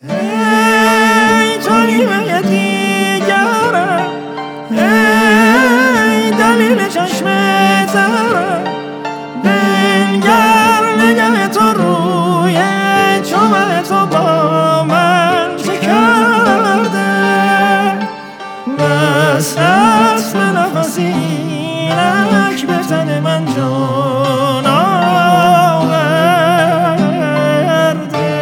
ای تو نیمه دیگرم، ای دلیل چشم ترم، بنگر نگه تو روی چوب تو با من چه کرده. بس هست به نفسینک به تن من جان آورده.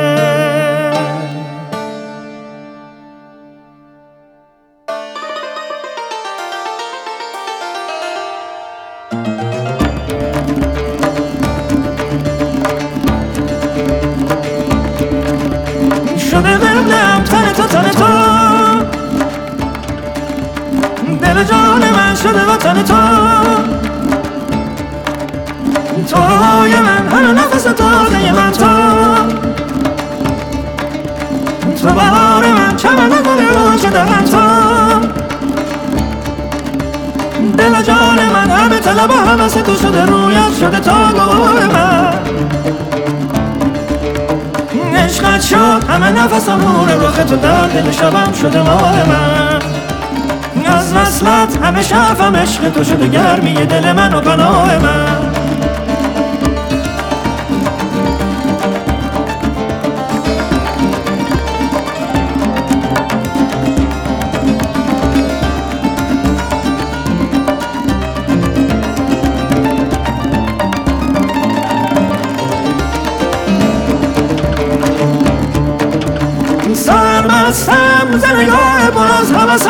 شده قبلم تن تو دل جان من شده وطن تو توی من هر نفس تازه من تو بهار من چمن گل رو شده من دل جان من همه طلب و همه تو شده رویت شده تا گوه من عشقت شد همه نفسم نور رخ تو در دل شبم شده ماه من از وصلت همه شرفم عشق تو شده گرمی دل من و پناه من. سرمستم ز نگاه پر از هوست،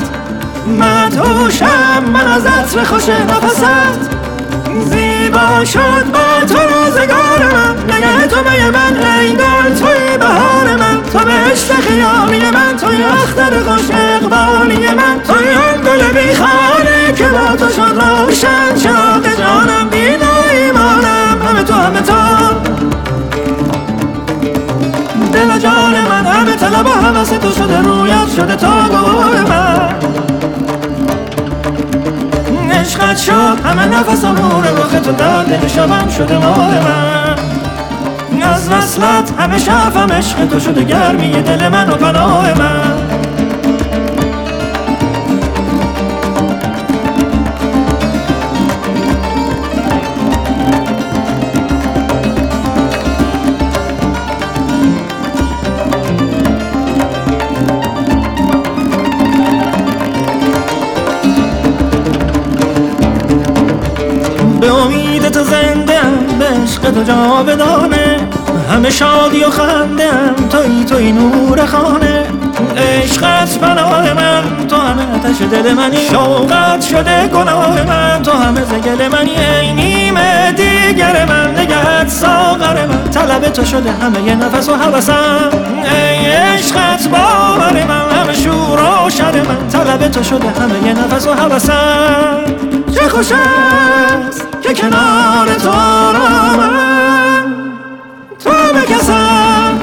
مدهوشم من از عطر خوش نفست. زیبا شد با تو روزگار من، نگه تو می من ای گل توی بهار من. تو بهشت خیالی من، توی اختر خوش اقبالی من، توی آن گل بیخانه که با تو شد روشن چراغ جانم. دین و ایمانم همه تو همه تو دل جان من همه طلب و همه تو شده رویت شده تا گوه من. عشقت شد همه نفسم نور رخ تو در دل شبم شده ماه من. از وصلت همه شرفم عشق تو شده گرمی دل من و پناه من. به امید تو زنده‌ام، به عشق تو جاودانه، همه شادی و خنده‌ام، توی نور خانه. عشقت پناه من، تو همه آتش دل منی، شوقت شده گناه من، تو همه زگل منی. ای نیمه دیگر من، نگهت ساغر من، طلب تو شده همه ی نفس و هوسم. ای عشقت باور من، همه شور و شر من، طلب تو شده همه ی نفس و هوسم. چه خوش است که کنار تو را من تو بکسم.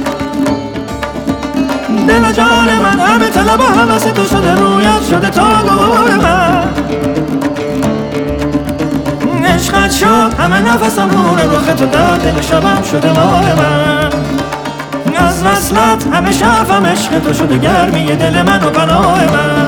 دل جان من همه طلب و همه تو شده رویت شده تا گوه من. عشقت شد همه نفسم نور رخ تو در دل شبم شده ماه من. از وصلت همه شرفم عشق تو شده گرمی دل من و پناه من.